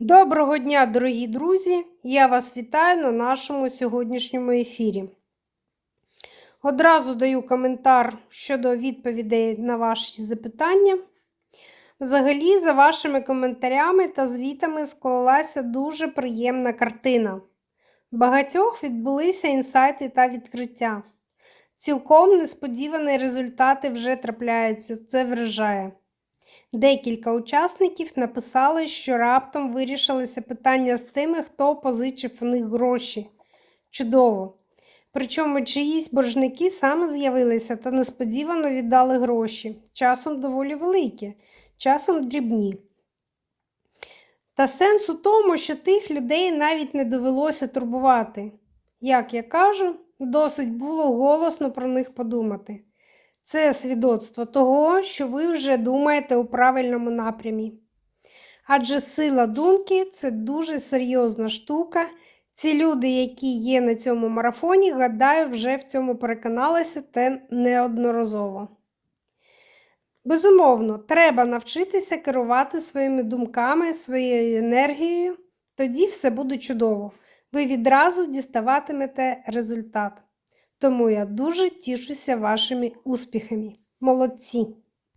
Доброго дня, дорогі друзі! Я вас вітаю на нашому сьогоднішньому ефірі. Одразу даю коментар щодо відповідей на ваші запитання. Взагалі, за вашими коментарями та звітами склалася дуже приємна картина. В багатьох відбулися інсайти та відкриття. Цілком несподівані результати вже трапляються, це вражає. Декілька учасників написали, що раптом вирішилися питання з тими, хто позичив у них гроші. Чудово! Причому чиїсь боржники саме з'явилися та несподівано віддали гроші. Часом доволі великі, часом дрібні. Та сенс у тому, що тих людей навіть не довелося турбувати. Як я кажу, досить було голосно про них подумати. Це свідоцтво того, що ви вже думаєте у правильному напрямі. Адже сила думки – це дуже серйозна штука. Ці люди, які є на цьому марафоні, гадаю, вже в цьому переконалися та неодноразово. Безумовно, треба навчитися керувати своїми думками, своєю енергією. Тоді все буде чудово. Ви відразу діставатимете результат. Тому я дуже тішуся вашими успіхами. Молодці!